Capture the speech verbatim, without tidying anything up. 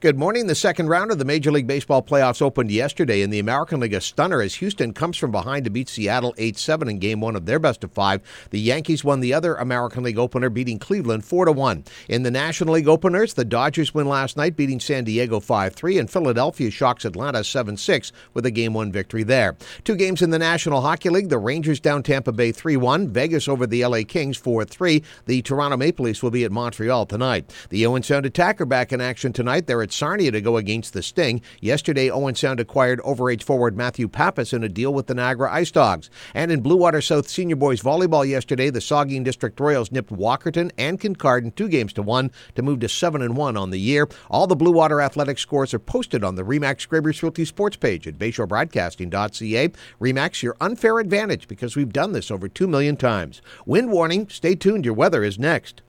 Good morning. The second round of the Major League Baseball playoffs opened yesterday. In the American League, a stunner as Houston comes from behind to beat Seattle eight seven in game one of their best of five. The Yankees won the other American League opener, beating Cleveland four to one. In the National League openers, the Dodgers win last night, beating San Diego five three, and Philadelphia shocks Atlanta seven six with a game one victory there. Two games in the National Hockey League, the Rangers down Tampa Bay three one, Vegas over the L A Kings four three. The Toronto Maple Leafs will be at Montreal tonight. The Owen Sound Attack are back in action tonight. They're at Sarnia to go against the Sting. Yesterday, Owen Sound acquired overage forward Matthew Pappas in a deal with the Niagara Ice Dogs. And in Blue Water South Senior Boys Volleyball yesterday, the Saugeen District Royals nipped Walkerton and Kincardine two games to one to move to seven and one on the year. All the Blue Water athletic scores are posted on the RE/MAX Scrapers Realty sports page at bayshore broadcasting dot c a. RE/MAX, your unfair advantage, because we've done this over two million times. Wind warning. Stay tuned. Your weather is next.